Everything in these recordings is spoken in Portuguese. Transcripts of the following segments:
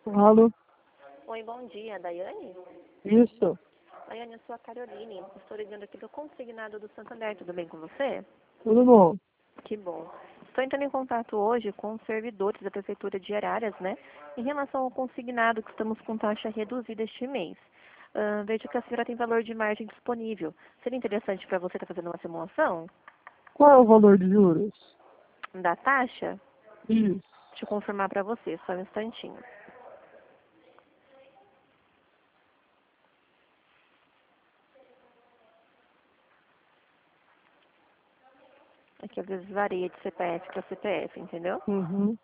Alô? Oi, bom dia, Daiane? Isso. Daiane, eu sou a Caroline. Estou ligando aqui do consignado do Santander. Tudo bem com você? Tudo bom? Que bom. Estou entrando em contato hoje com os servidores da Prefeitura de Araras, né? Em relação ao consignado que estamos com taxa reduzida este mês. Vejo que a senhora tem valor de margem disponível. Seria interessante para você estar fazendo uma simulação Qual é o valor de juros? da taxa? Isso. Deixa eu confirmar para você, só um instantinho. Aqui às vezes varia de CPF para CPF, entendeu? Uhum.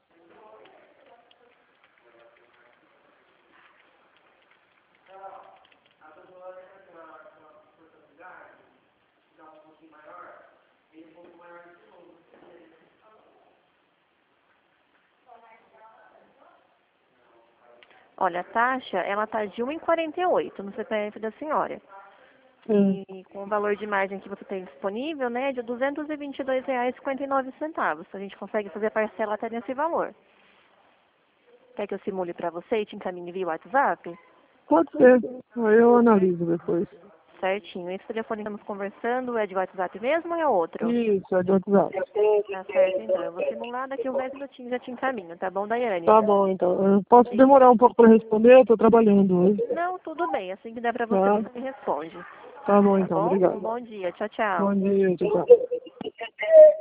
Olha, a taxa, ela tá de 1,48 no CPF da senhora. Sim. E com o valor de margem que você tem disponível, né, é de R$ 222,59. A gente consegue fazer a parcela até nesse valor. Quer que eu simule para você e te encaminhe via WhatsApp? Pode ser. Aí eu analiso depois. Certinho. Esse telefone que estamos conversando é de WhatsApp mesmo ou é outro? Isso, é de WhatsApp. Tá certo, então. Eu vou simular daqui uns 10 minutinhos e já te encaminho, tá bom, Daiane? Tá bom, então. Eu posso demorar um pouco para responder, eu tô trabalhando hoje. Não, tudo bem. Assim que der para você, Tá? você me responde. Tá bom, Tá então. bom? Um Obrigado. bom dia. Tchau, tchau. Bom dia, tchau, tchau.